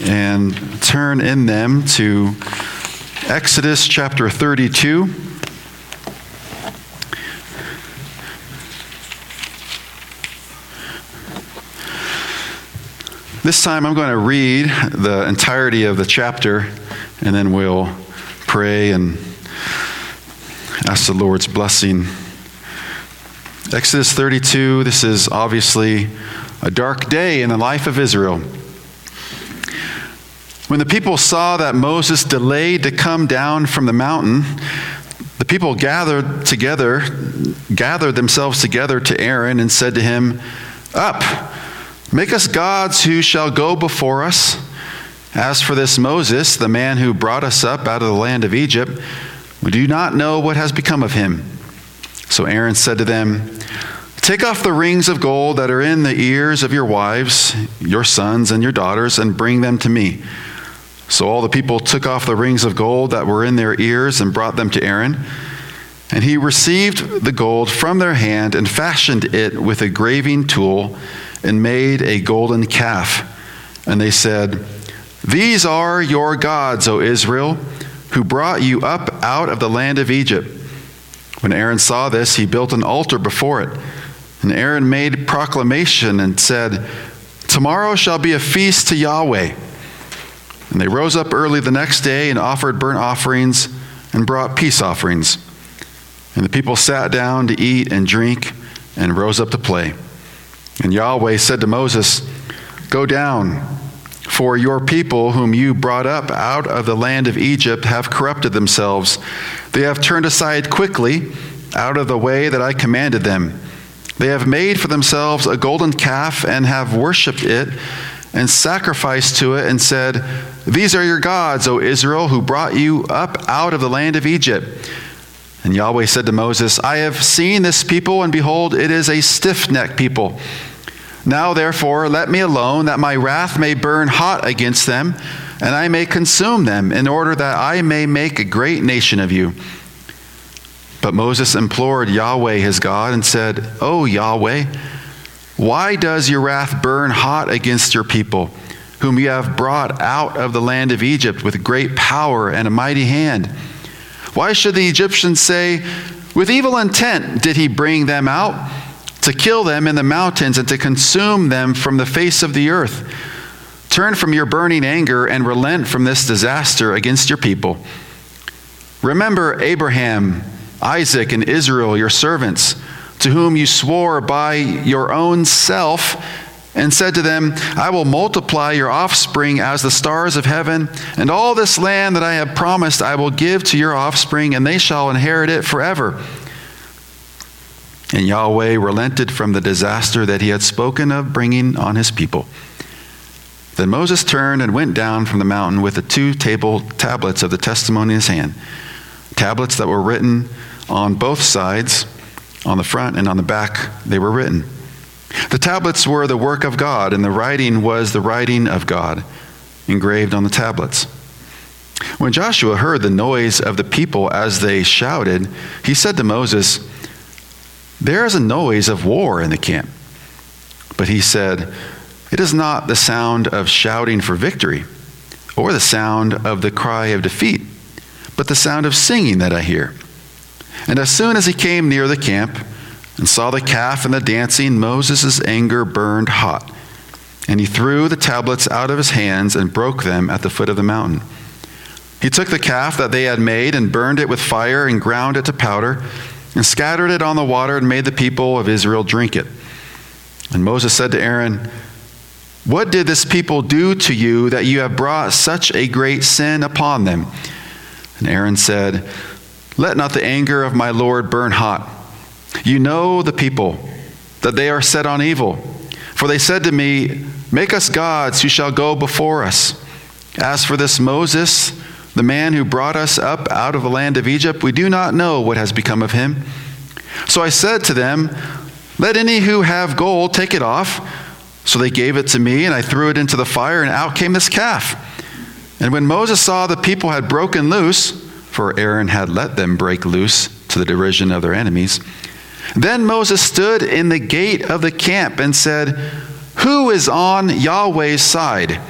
and turn in them to Exodus chapter 32. This time I'm going to read the entirety of the chapter, and then we'll pray and ask the Lord's blessing. Exodus 32, this is obviously a dark day in the life of Israel. When the people saw that Moses delayed to come down from the mountain, the people gathered themselves together to Aaron and said to him, "Up, make us gods who shall go before us. As for this Moses, the man who brought us up out of the land of Egypt, we do not know what has become of him." So Aaron said to them, "Take off the rings of gold that are in the ears of your wives, your sons, and your daughters, and bring them to me." So all the people took off the rings of gold that were in their ears and brought them to Aaron. And he received the gold from their hand and fashioned it with a graving tool and made a golden calf. And they said, "These are your gods, O Israel, who brought you up out of the land of Egypt." When Aaron saw this, he built an altar before it. And Aaron made proclamation and said, "Tomorrow shall be a feast to Yahweh." And they rose up early the next day and offered burnt offerings and brought peace offerings. And the people sat down to eat and drink and rose up to play. And Yahweh said to Moses, "Go down, for your people whom you brought up out of the land of Egypt have corrupted themselves. They have turned aside quickly out of the way that I commanded them. They have made for themselves a golden calf and have worshipped it and sacrificed to it and said, 'These are your gods, O Israel, who brought you up out of the land of Egypt.' And Yahweh said to Moses, 'I have seen this people, and behold, it is a stiff-necked people. Now therefore let me alone, that my wrath may burn hot against them, and I may consume them, in order that I may make a great nation of you.' But Moses implored Yahweh his God and said, 'O Yahweh, why does your wrath burn hot against your people, whom you have brought out of the land of Egypt with great power and a mighty hand? Why should the Egyptians say, with evil intent did he bring them out, to kill them in the mountains and to consume them from the face of the earth? Turn from your burning anger and relent from this disaster against your people. Remember Abraham, Isaac, and Israel, your servants, to whom you swore by your own self and said to them, 'I will multiply your offspring as the stars of heaven, and all this land that I have promised I will give to your offspring, and they shall inherit it forever.' And Yahweh relented from the disaster that he had spoken of bringing on his people. Then Moses turned and went down from the mountain with the 2 tablets of the testimony in his hand, tablets that were written on both sides, on the front and on the back they were written. The tablets were the work of God, and the writing was the writing of God, engraved on the tablets. When Joshua heard the noise of the people as they shouted, he said to Moses, 'There is a noise of war in the camp.' But he said, 'It is not the sound of shouting for victory, or the sound of the cry of defeat, but the sound of singing that I hear.' And as soon as he came near the camp and saw the calf and the dancing, Moses' anger burned hot. And he threw the tablets out of his hands and broke them at the foot of the mountain. He took the calf that they had made and burned it with fire and ground it to powder and scattered it on the water and made the people of Israel drink it. And Moses said to Aaron, 'What did this people do to you that you have brought such a great sin upon them?' And Aaron said, 'Let not the anger of my Lord burn hot. You know the people, that they are set on evil. For they said to me, "Make us gods who shall go before us." As for this Moses, the man who brought us up out of the land of Egypt, we do not know what has become of him.' So I said to them, 'Let any who have gold take it off.' So they gave it to me, and I threw it into the fire, and out came this calf. And when Moses saw the people had broken loose, for Aaron had let them break loose to the derision of their enemies, then Moses stood in the gate of the camp and said, 'Who is on Yahweh's side?'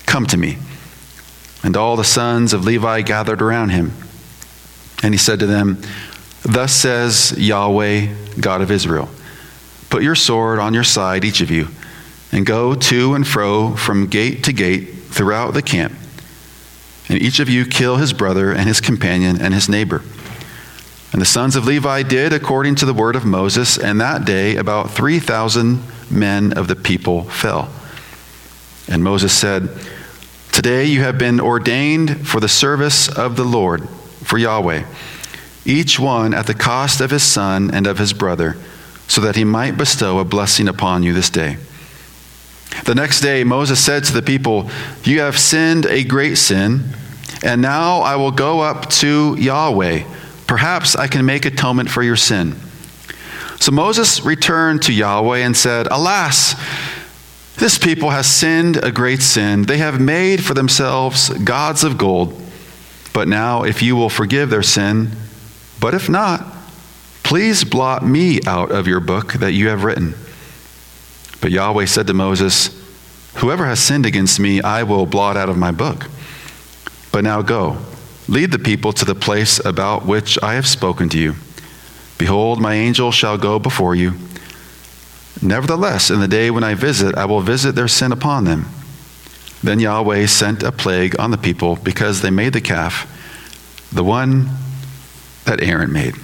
Come to me." And all the sons of Levi gathered around him. And he said to them, "Thus says Yahweh, God of Israel, put your sword on your side, each of you, and go to and fro from gate to gate throughout the camp. And each of you kill his brother and his companion and his neighbor." And the sons of Levi did according to the word of Moses, and that day about 3,000 men of the people fell. And Moses said, "Today you have been ordained for the service of the Lord, for Yahweh, each one at the cost of his son and of his brother, so that he might bestow a blessing upon you this day." The next day Moses said to the people, "You have sinned a great sin, and now I will go up to Yahweh. Perhaps I can make atonement for your sin." So Moses returned to Yahweh and said, "Alas, this people has sinned a great sin. They have made for themselves gods of gold. But now if you will forgive their sin, but if not, please blot me out of your book that you have written." But Yahweh said to Moses, "Whoever has sinned against me, I will blot out of my book. But now go, lead the people to the place about which I have spoken to you. Behold, my angel shall go before you. Nevertheless, in the day when I visit, I will visit their sin upon them." Then Yahweh sent a plague on the people because they made the calf, the one that Aaron made.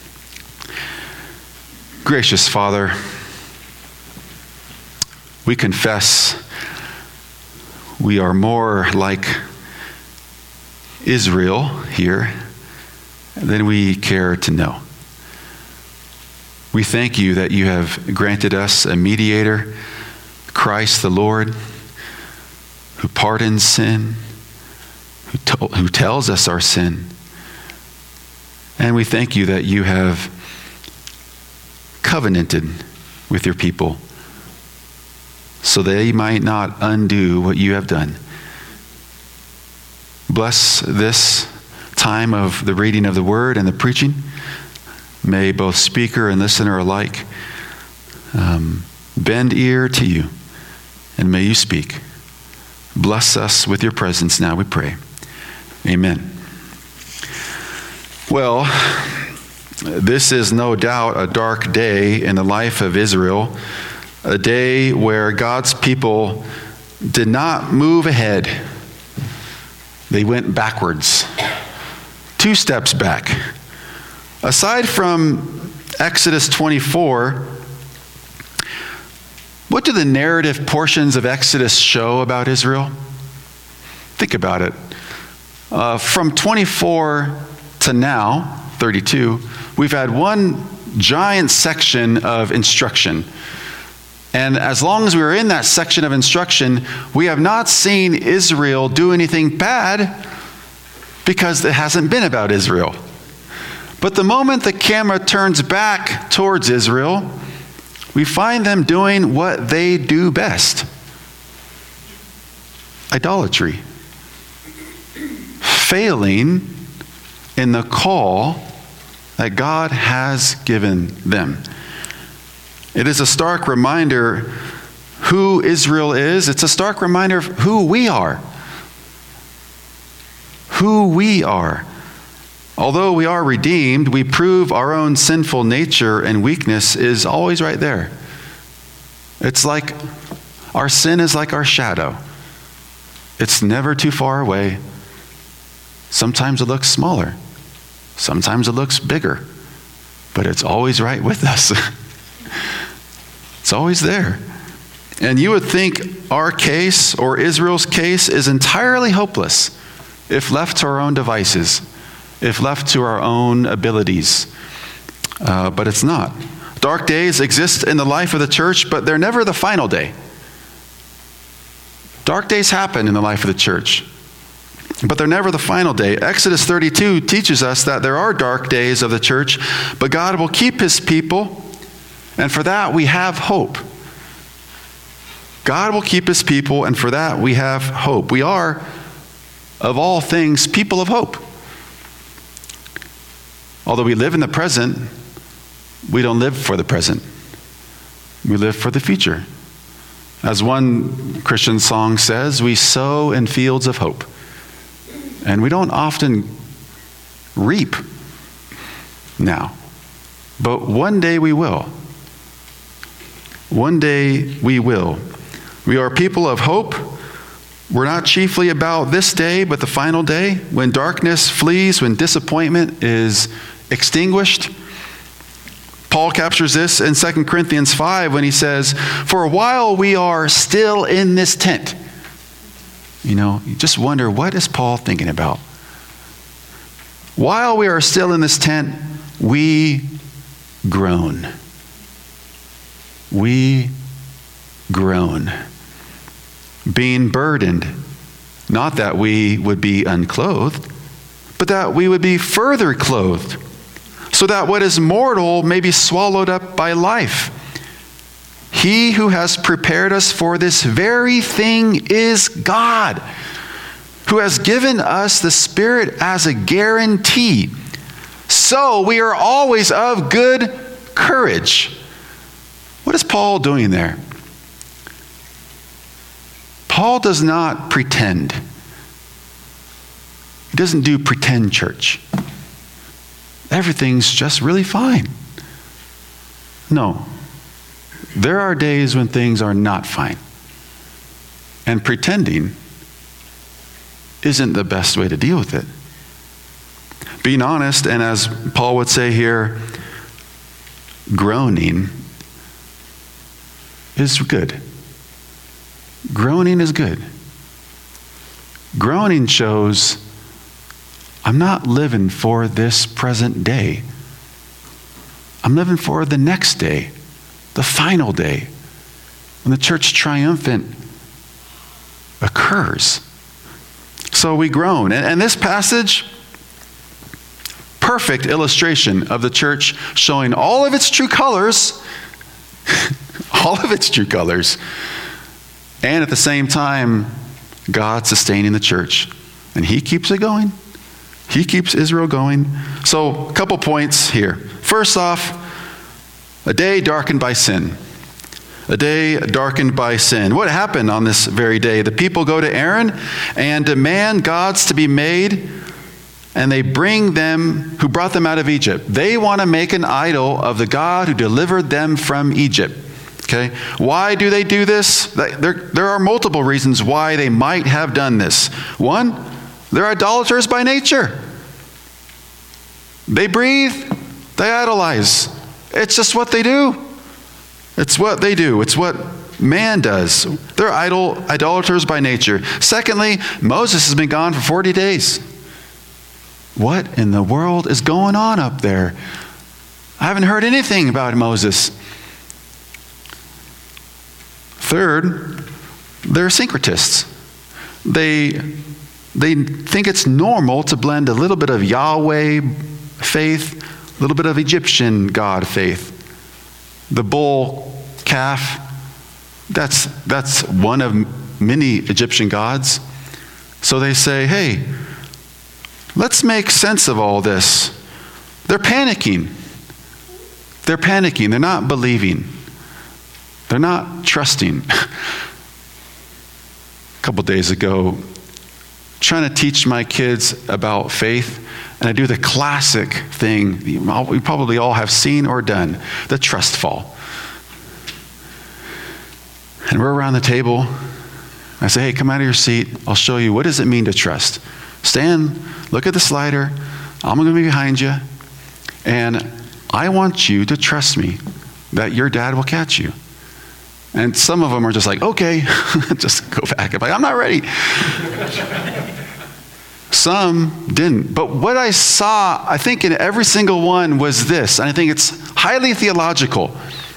Gracious Father, we confess we are more like Israel here than we care to know. We thank you that you have granted us a mediator, Christ the Lord, who pardons sin, who tells us our sin. And we thank you that you have covenanted with your people so they might not undo what you have done. Bless this time of the reading of the word and the preaching. May both speaker and listener alike bend ear to you, and may you speak. Bless us with your presence now, we pray. Amen. Well, this is no doubt a dark day in the life of Israel, a day where God's people did not move ahead. They went backwards, 2 steps back. Aside from Exodus 24, what do the narrative portions of Exodus show about Israel? Think about it. From 24 to now, 32, we've had one giant section of instruction. And as long as we were in that section of instruction, we have not seen Israel do anything bad because it hasn't been about Israel. But the moment the camera turns back towards Israel, we find them doing what they do best: idolatry. Failing in the call that God has given them. It is a stark reminder who Israel is. It's a stark reminder of who we are. Who we are. Although we are redeemed, we prove our own sinful nature and weakness is always right there. It's like our sin is like our shadow. It's never too far away. Sometimes it looks smaller. Sometimes it looks bigger. But it's always right with us. It's always there. And you would think our case, or Israel's case, is entirely hopeless if left to our own devices, if left to our own abilities. But it's not. Dark days exist in the life of the church, but they're never the final day. Dark days happen in the life of the church, but they're never the final day. Exodus 32 teaches us that there are dark days of the church, but God will keep his people, and for that we have hope. God will keep his people, and for that we have hope. We are, of all things, people of hope. Although we live in the present, we don't live for the present. We live for the future. As one Christian song says, we sow in fields of hope. And we don't often reap now. But one day we will. One day we will. We are people of hope. We're not chiefly about this day, but the final day, when darkness flees, when disappointment is extinguished. Paul captures this in 2 Corinthians 5 when he says, "For a while we are still in this tent." You just wonder, what is Paul thinking about? While we are still in this tent, we groan. We groan. Being burdened, not that we would be unclothed, but that we would be further clothed, so that what is mortal may be swallowed up by life. He who has prepared us for this very thing is God, who has given us the Spirit as a guarantee. So we are always of good courage. What is Paul doing there? Paul does not pretend. He doesn't do pretend church. Everything's just really fine. No. There are days when things are not fine. And pretending isn't the best way to deal with it. Being honest, and as Paul would say here, groaning is good. Groaning is good. Groaning shows I'm not living for this present day. I'm living for the next day, the final day, when the church triumphant occurs. So we groan. And this passage, perfect illustration of the church showing all of its true colors, all of its true colors, and at the same time, God sustaining the church. And he keeps it going. He keeps Israel going. So, a couple points here. First off, a day darkened by sin. A day darkened by sin. What happened on this very day? The people go to Aaron and demand gods to be made, and they bring them who brought them out of Egypt. They want to make an idol of the God who delivered them from Egypt. Okay? Why do they do this? There are multiple reasons why they might have done this. One, they're idolaters by nature. They breathe, they idolize. It's just what they do. It's what they do. It's what man does. They're idolaters by nature. Secondly, Moses has been gone for 40 days. What in the world is going on up there? I haven't heard anything about Moses. Third, they're syncretists. They think it's normal to blend a little bit of Yahweh faith, a little bit of Egyptian God faith. The bull calf, that's one of many Egyptian gods. So they say, hey, let's make sense of all this. They're panicking. They're panicking. They're not believing. They're not trusting. A couple days ago, trying to teach my kids about faith, and I do the classic thing we probably all have seen or done, the trust fall. And we're around the table. I say, hey, come out of your seat. I'll show you, what does it mean to trust? Stand, look at the slider. I'm going to be behind you. And I want you to trust me that your dad will catch you. And some of them are just like, okay, just go back. I'm not ready. Some didn't. But what I saw, I think in every single one was this, and I think it's highly theological.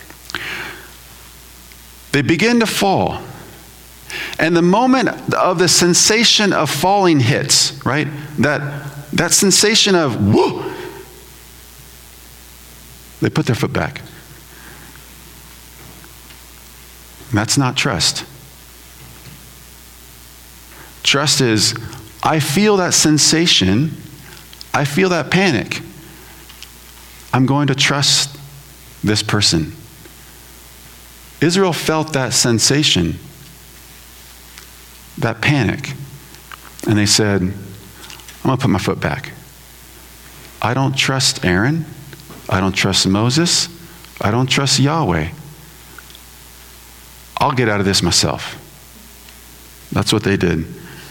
They begin to fall. And the moment of the sensation of falling hits, right? That sensation of, whoa, they put their foot back. And that's not trust. Trust is, I feel that sensation, I feel that panic. I'm going to trust this person. Israel felt that sensation, that panic. And they said, I'm going to put my foot back. I don't trust Aaron. I don't trust Moses. I don't trust Yahweh. I'll get out of this myself. That's what they did.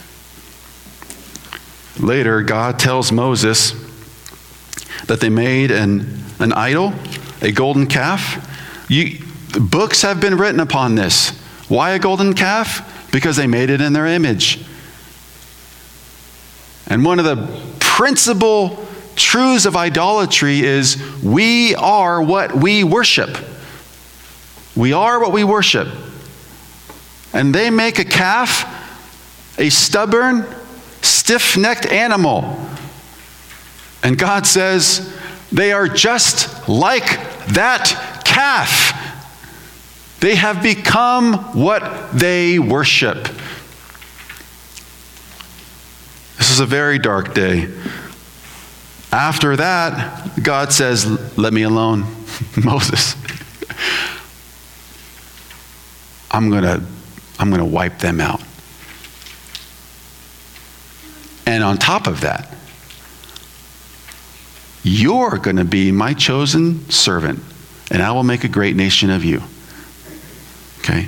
Later, God tells Moses that they made an idol, a golden calf. Books have been written upon this. Why a golden calf? Because they made it in their image. And one of the principal truths of idolatry is we are what we worship. We are what we worship. And they make a calf, a stubborn, stiff-necked animal. And God says, they are just like that calf. They have become what they worship. This is a very dark day. After that, God says, let me alone, Moses. I'm gonna wipe them out. And on top of that, you're going to be my chosen servant, and I will make a great nation of you. Okay?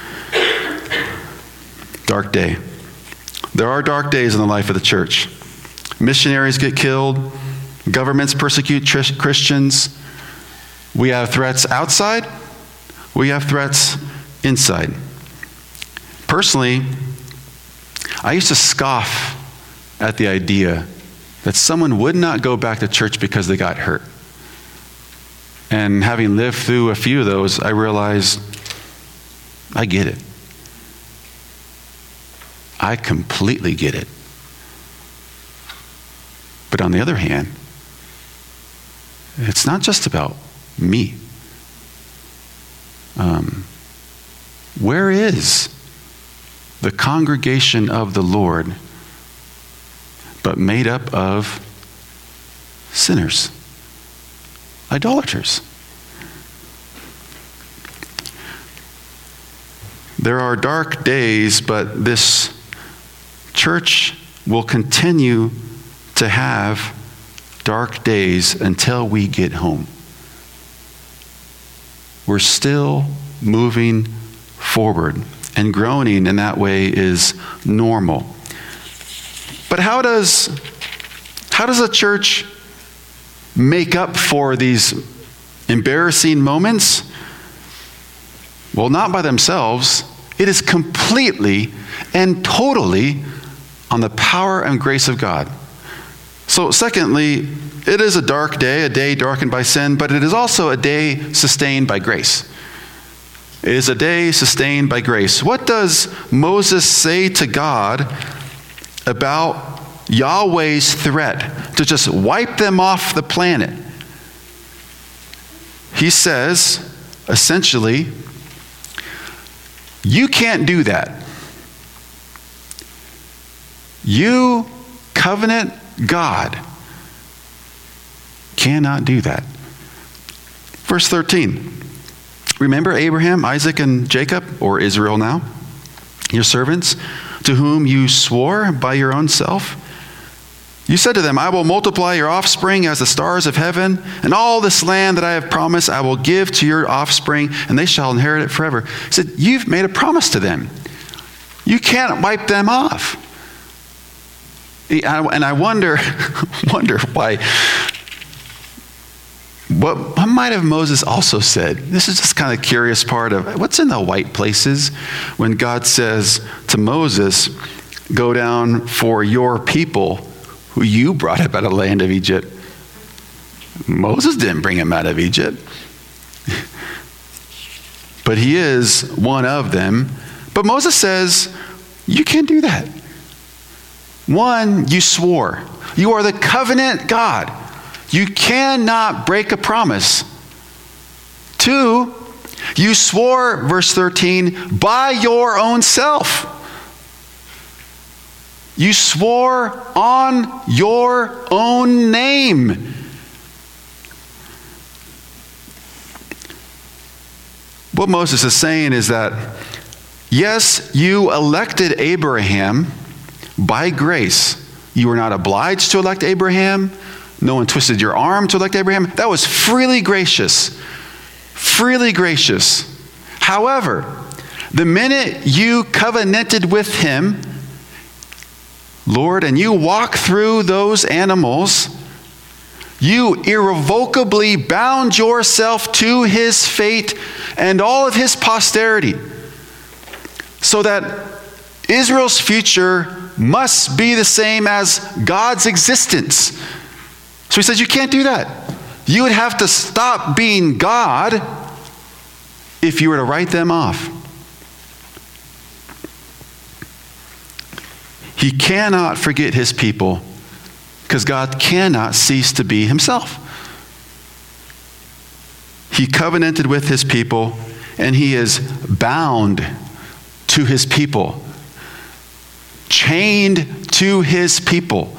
Dark day. There are dark days in the life of the church. Missionaries get killed. Governments persecute Christians. We have threats outside. We have threats inside. Personally, I used to scoff at the idea that someone would not go back to church because they got hurt. And having lived through a few of those, I realized I get it. I completely get it. But on the other hand, it's not just about me. Where is the congregation of the Lord but made up of sinners, idolaters? There are dark days, but this church will continue to have dark days until we get home. We're still moving forward, and groaning in that way is normal. But how does a church make up for these embarrassing moments? Well, not by themselves. It is completely and totally on the power and grace of God. So secondly, it is a dark day, a day darkened by sin, but it is also a day sustained by grace. It is a day sustained by grace. What does Moses say to God about Yahweh's threat to just wipe them off the planet? He says, essentially, you can't do that. You, covenant God, cannot do that. Verse 13. Remember Abraham, Isaac, and Jacob, or Israel now, your servants, to whom you swore by your own self? You said to them, I will multiply your offspring as the stars of heaven, and all this land that I have promised I will give to your offspring, and they shall inherit it forever. He said, you've made a promise to them. You can't wipe them off. And I wonder why. What might have Moses also said? This is just kind of curious part of what's in the white places when God says to Moses, go down for your people who you brought up out of the land of Egypt. Moses didn't bring him out of Egypt. But he is one of them. But Moses says, you can't do that. One, you swore. You are the covenant God. You cannot break a promise. Two, you swore, verse 13, by your own self. You swore on your own name. What Moses is saying is that, yes, you elected Abraham by grace. You were not obliged to elect Abraham. No one twisted your arm to elect Abraham. That was freely gracious. Freely gracious. However, the minute you covenanted with him, Lord, and you walk through those animals, you irrevocably bound yourself to his fate and all of his posterity, so that Israel's future must be the same as God's existence. So he says, you can't do that. You would have to stop being God if you were to write them off. He cannot forget his people because God cannot cease to be himself. He covenanted with his people, and he is bound to his people, chained to his people.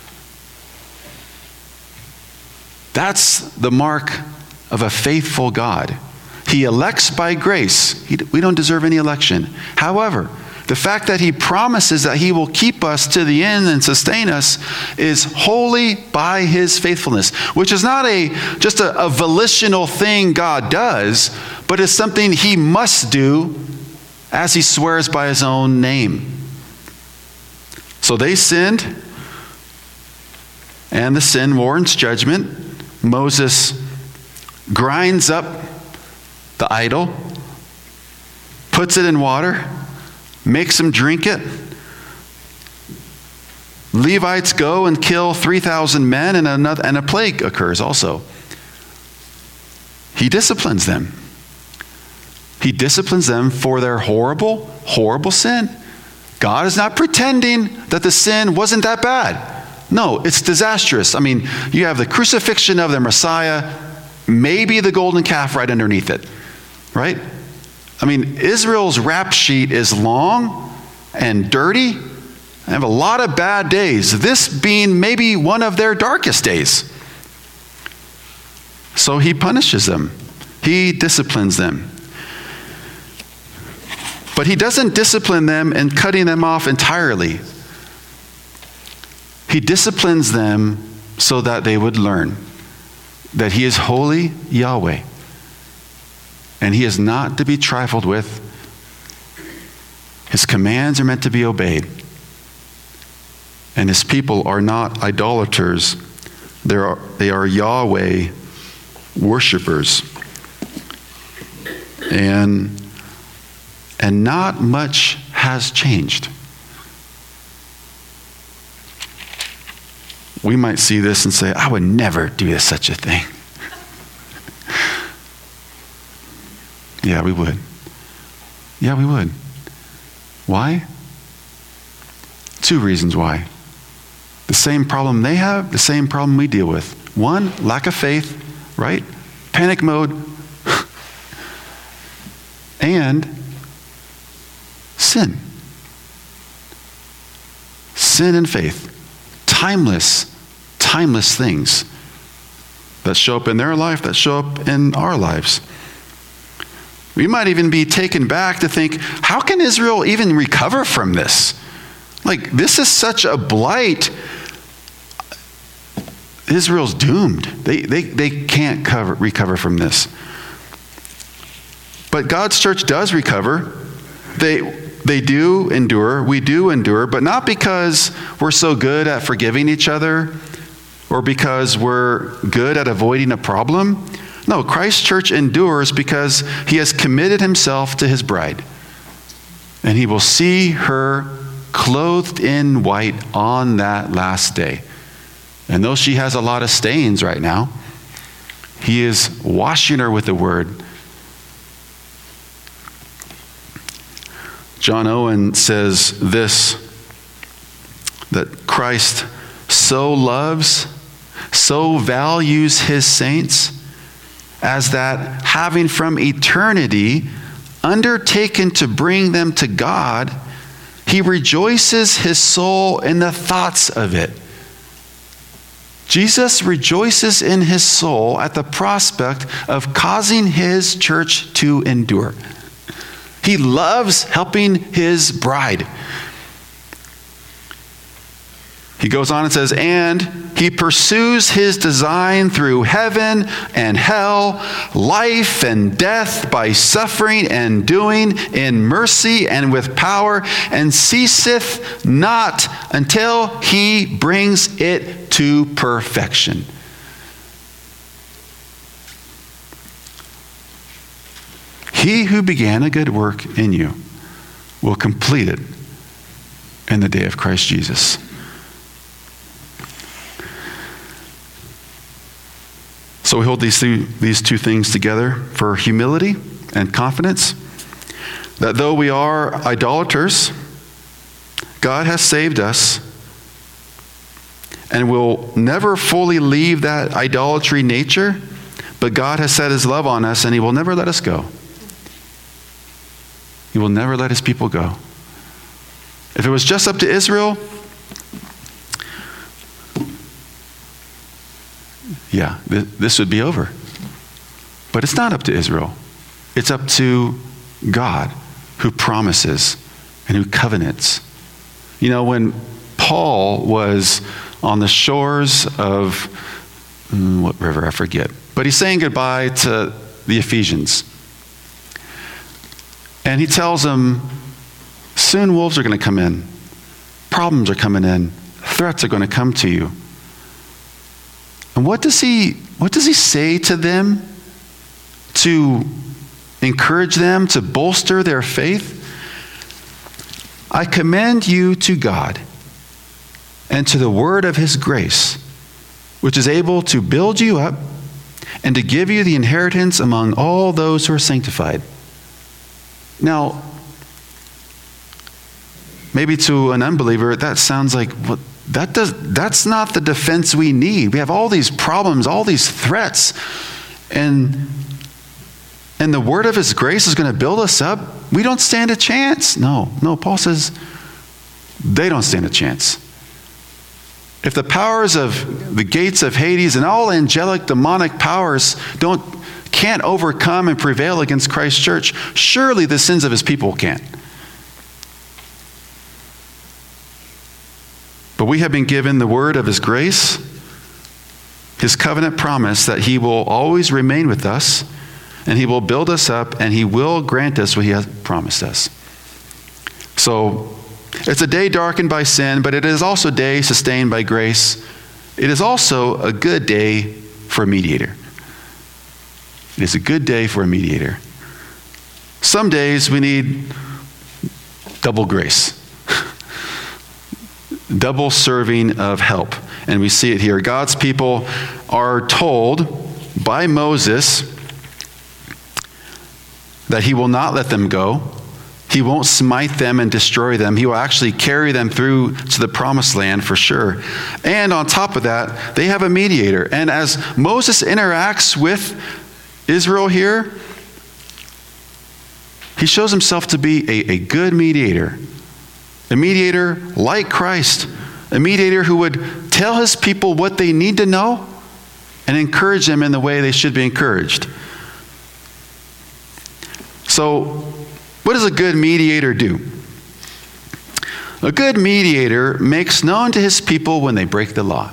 That's the mark of a faithful God. He elects by grace. We don't deserve any election. However, the fact that he promises that he will keep us to the end and sustain us is wholly by his faithfulness, which is not just a volitional thing God does, but is something he must do as he swears by his own name. So they sinned, and the sin warrants judgment. Moses grinds up the idol, puts it in water, makes them drink it. Levites go and kill 3,000 men, and a plague occurs also. He disciplines them. He disciplines them for their horrible, horrible sin. God is not pretending that the sin wasn't that bad. No, it's disastrous. I mean, you have the crucifixion of the Messiah, maybe the golden calf right underneath it, right? I mean, Israel's rap sheet is long and dirty. They have a lot of bad days, this being maybe one of their darkest days. So he punishes them. He disciplines them. But he doesn't discipline them in cutting them off entirely. He disciplines them so that they would learn that he is holy Yahweh, and he is not to be trifled with. His commands are meant to be obeyed, and his people are not idolaters. They are Yahweh worshipers. And not much has changed. We might see this and say, I would never do such a thing. Yeah, we would. Yeah, we would. Why? 2 reasons why. The same problem they have, the same problem we deal with. 1, lack of faith, right? Panic mode. And sin. Sin and faith. Timeless things that show up in their life, that show up in our lives. We might even be taken back to think, how can Israel even recover from this? Like, this is such a blight. Israel's doomed. They can't recover from this. But God's church does recover. They do endure. We do endure, but not because we're so good at forgiving each other or because we're good at avoiding a problem. No, Christ's church endures because he has committed himself to his bride. And he will see her clothed in white on that last day. And though she has a lot of stains right now, he is washing her with the word. John Owen says this, that Christ so loves, so values his saints, as that having from eternity undertaken to bring them to God, he rejoices his soul in the thoughts of it. Jesus rejoices in his soul at the prospect of causing his church to endure. He loves helping his bride. He goes on and says, and he pursues his design through heaven and hell, life and death, by suffering and doing, in mercy and with power, and ceaseth not until he brings it to perfection. He who began a good work in you will complete it in the day of Christ Jesus. So we hold these two things together for humility and confidence, that though we are idolaters, God has saved us and will never fully leave that idolatry nature, but God has set his love on us and he will never let us go. He will never let his people go. If it was just up to Israel, yeah, this would be over. But it's not up to Israel. It's up to God, who promises and who covenants. You know, when Paul was on the shores of, what river, I forget, but he's saying goodbye to the Ephesians. And he tells them, soon wolves are going to come in. Problems are coming in. Threats are going to come to you. And what does he say to them to encourage them, to bolster their faith? I commend you to God and to the word of his grace, which is able to build you up and to give you the inheritance among all those who are sanctified. Now, maybe to an unbeliever, that sounds like, what? That's not the defense we need. We have all these problems, all these threats, and the word of his grace is going to build us up. We don't stand a chance. No, Paul says they don't stand a chance. If the powers of the gates of Hades and all angelic demonic powers can't overcome and prevail against Christ's church, surely the sins of his people can't. But we have been given the word of his grace, his covenant promise that he will always remain with us, and he will build us up, and he will grant us what he has promised us. So it's a day darkened by sin, but it is also a day sustained by grace. It is also a good day for a mediator. It is a good day for a mediator. Some days we need double grace. Double serving of help. And we see it here. God's people are told by Moses that he will not let them go. He won't smite them and destroy them. He will actually carry them through to the promised land for sure. And on top of that, they have a mediator. And as Moses interacts with Israel here, he shows himself to be a good mediator. A mediator like Christ, a mediator who would tell his people what they need to know and encourage them in the way they should be encouraged. So, what does a good mediator do? A good mediator makes known to his people when they break the law.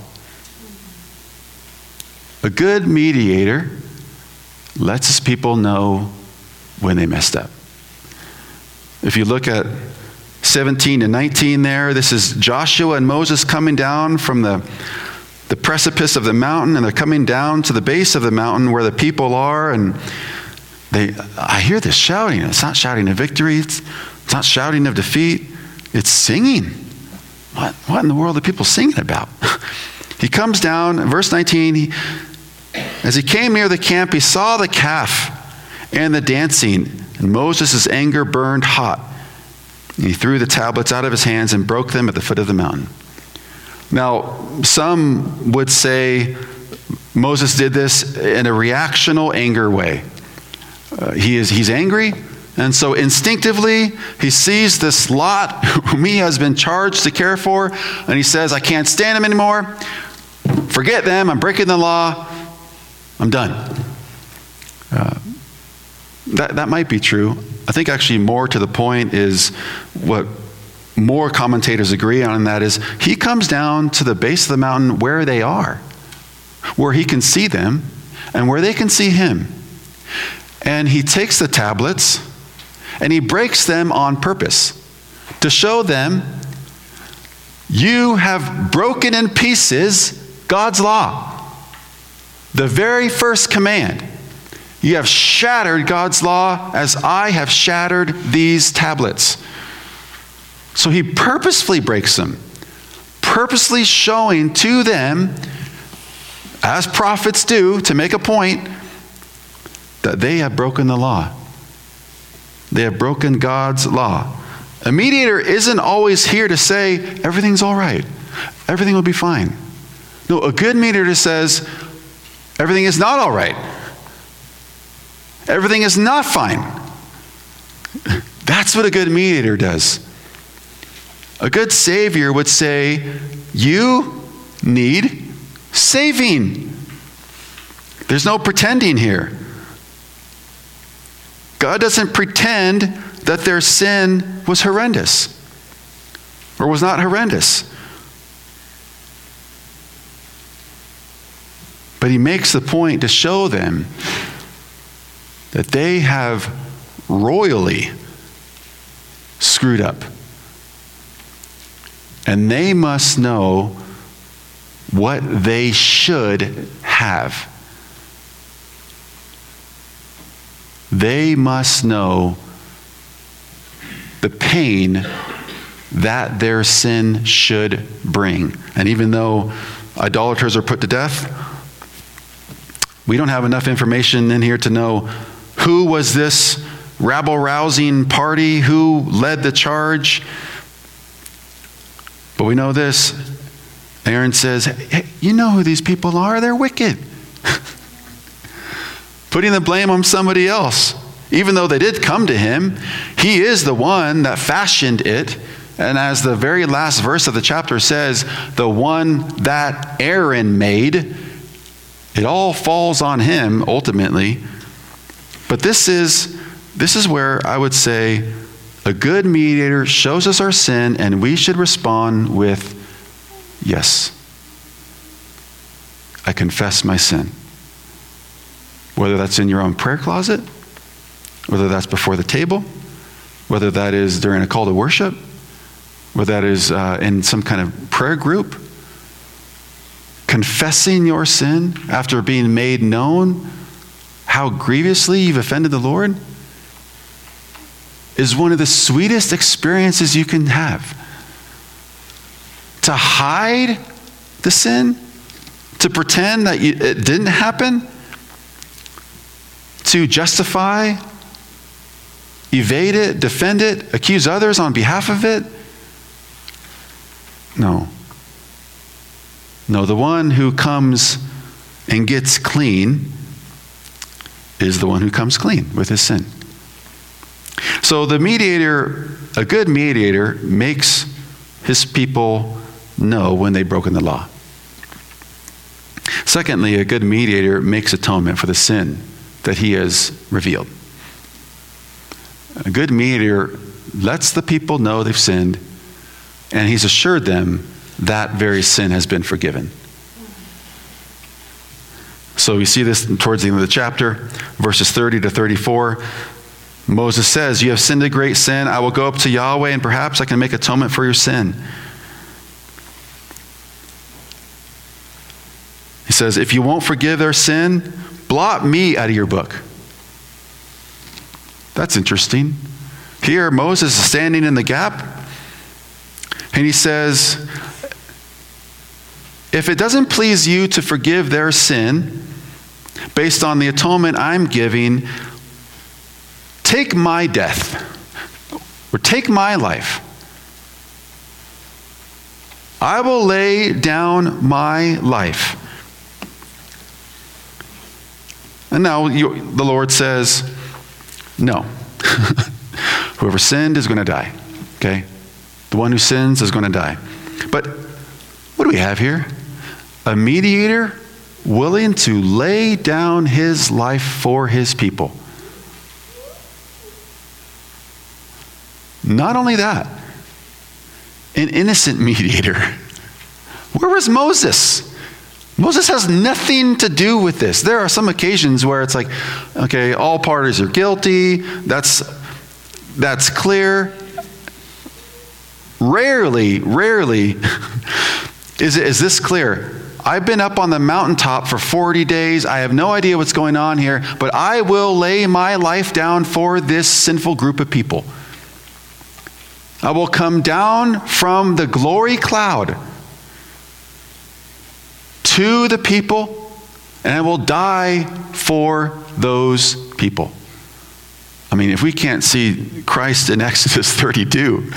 A good mediator lets his people know when they messed up. If you look at 17 and 19 there, this is Joshua and Moses coming down from the precipice of the mountain, and they're coming down to the base of the mountain where the people are, and I hear this shouting. It's not shouting of victory. It's not shouting of defeat. It's singing. What in the world are people singing about? He comes down, verse 19, as he came near the camp, he saw the calf and the dancing, and Moses' anger burned hot. He threw the tablets out of his hands and broke them at the foot of the mountain. Now, some would say Moses did this in a reactional anger way. He's angry, and so instinctively he sees this lot whom he has been charged to care for, and he says, I can't stand him anymore. Forget them. I'm breaking the law. I'm done. That might be true. I think actually more to the point is what more commentators agree on, and that is he comes down to the base of the mountain where they are, where he can see them and where they can see him. And he takes the tablets and he breaks them on purpose to show them, you have broken in pieces God's law. The very first command. You have shattered God's law as I have shattered these tablets. So he purposefully breaks them, purposely showing to them, as prophets do, to make a point, that they have broken the law. They have broken God's law. A mediator isn't always here to say, everything's all right. Everything will be fine. No, a good mediator says, everything is not all right. Everything is not fine. That's what a good mediator does. A good savior would say, you need saving. There's no pretending here. God doesn't pretend that their sin was horrendous or was not horrendous. But he makes the point to show them that they have royally screwed up. And they must know what they should have. They must know the pain that their sin should bring. And even though idolaters are put to death, we don't have enough information in here to know who was this rabble-rousing party, who led the charge. But we know this. Aaron says, hey, you know who these people are? They're wicked. Putting the blame on somebody else. Even though they did come to him, he is the one that fashioned it. And as the very last verse of the chapter says, the one that Aaron made, it all falls on him ultimately. But this is where I would say a good mediator shows us our sin, and we should respond with, yes, I confess my sin. Whether that's in your own prayer closet, whether that's before the table, whether that is during a call to worship, whether that is in some kind of prayer group, confessing your sin after being made known how grievously you've offended the Lord is one of the sweetest experiences you can have. To hide the sin, to pretend that it didn't happen, to justify, evade it, defend it, accuse others on behalf of it. No, the one who comes and gets clean is the one who comes clean with his sin. So the mediator, a good mediator, makes his people know when they've broken the law. Secondly, a good mediator makes atonement for the sin that he has revealed. A good mediator lets the people know they've sinned, and he's assured them that very sin has been forgiven. So we see this towards the end of the chapter, verses 30 to 34. Moses says, you have sinned a great sin. I will go up to Yahweh, and perhaps I can make atonement for your sin. He says, if you won't forgive their sin, blot me out of your book. That's interesting. Here, Moses is standing in the gap, and he says, if it doesn't please you to forgive their sin based on the atonement I'm giving, take my death, or take my life. I will lay down my life. And now the Lord says, no. Whoever sinned is going to die. Okay? The one who sins is going to die. But what do we have here? a mediator willing to lay down his life for his people. Not only that, an innocent mediator. Where was Moses? Moses has nothing to do with this. There are some occasions where it's like, okay, all parties are guilty. That's clear. Rarely is this clear. I've been up on the mountaintop for 40 days. I have no idea what's going on here, but I will lay my life down for this sinful group of people. I will come down from the glory cloud to the people, and I will die for those people. I mean, if we can't see Christ in Exodus 32,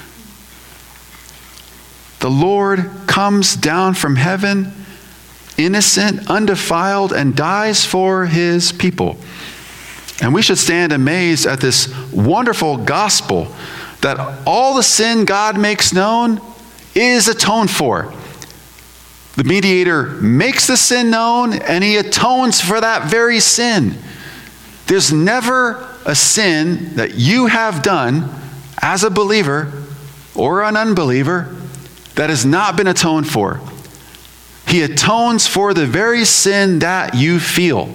the Lord comes down from heaven, innocent, undefiled, and dies for his people. And we should stand amazed at this wonderful gospel that all the sin God makes known is atoned for. The mediator makes the sin known, and he atones for that very sin. There's never a sin that you have done as a believer or an unbeliever that has not been atoned for. He atones for the very sin that you feel.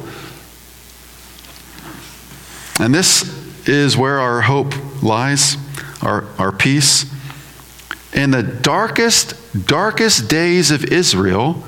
And this is where our hope lies, our peace. In the darkest days of Israel,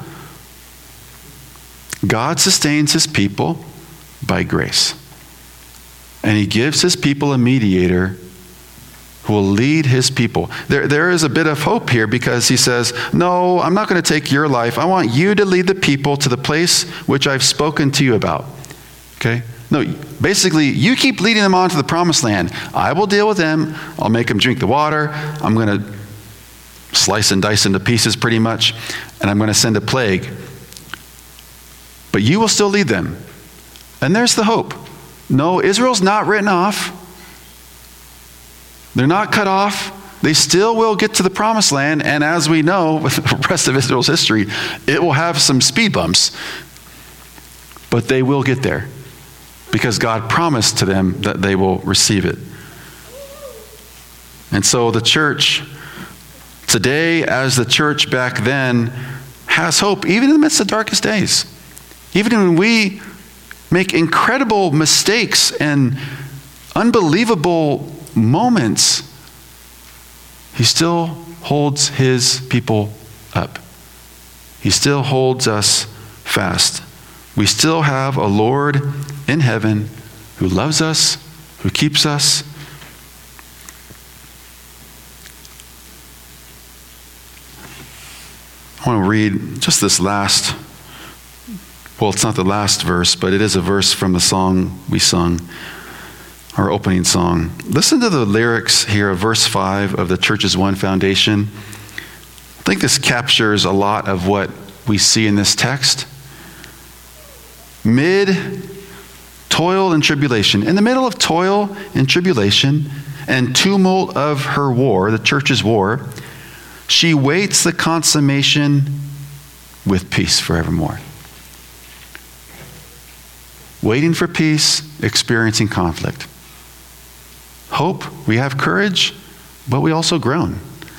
God sustains his people by grace. And he gives his people a mediator who will lead his people. There is a bit of hope here because he says, no, I'm not going to take your life. I want you to lead the people to the place which I've spoken to you about. Okay? No, basically, you keep leading them on to the promised land. I will deal with them. I'll make them drink the water. I'm going to slice and dice into pieces pretty much, and I'm going to send a plague. But you will still lead them. And there's the hope. No, Israel's not written off. They're not cut off. They still will get to the promised land, and as we know, with the rest of Israel's history, it will have some speed bumps. But they will get there, because God promised to them that they will receive it. And so the church today, as the church back then, has hope, even in the midst of darkest days. Even when we make incredible mistakes and unbelievable moments, he still holds his people up. He still holds us fast. We still have a Lord in heaven who loves us, who keeps us. I want to read just this last, well, it's not the last verse, but it is a verse from the song we sung, our opening song. Listen to the lyrics here of verse 5 of the Church's One Foundation. I think this captures a lot of what we see in this text. Mid toil and tribulation, in the middle of toil and tribulation and tumult of her war, the church's war, she waits the consummation with peace forevermore. Waiting for peace, experiencing conflict. Hope, we have courage, but we also groan.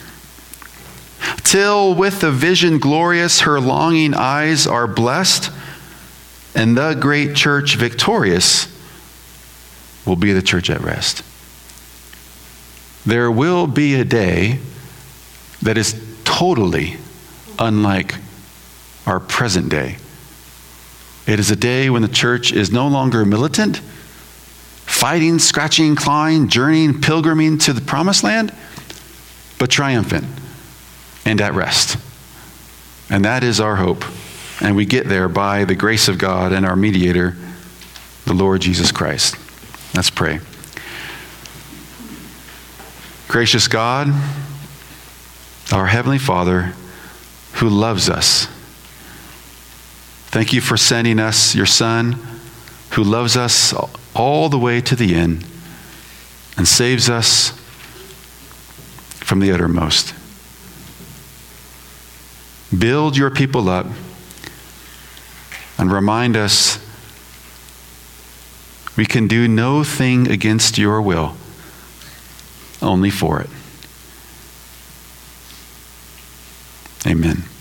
Till with the vision glorious her longing eyes are blessed, and the great church victorious will be the church at rest. There will be a day that is totally unlike our present day. It is a day when the church is no longer militant, fighting, scratching, clawing, journeying, pilgriming to the promised land, but triumphant and at rest. And that is our hope. And we get there by the grace of God and our mediator, the Lord Jesus Christ. Let's pray. Gracious God, our Heavenly Father, who loves us, thank you for sending us your Son, who loves us all the way to the end and saves us from the uttermost. Build your people up and remind us we can do no thing against your will, only for it. Amen.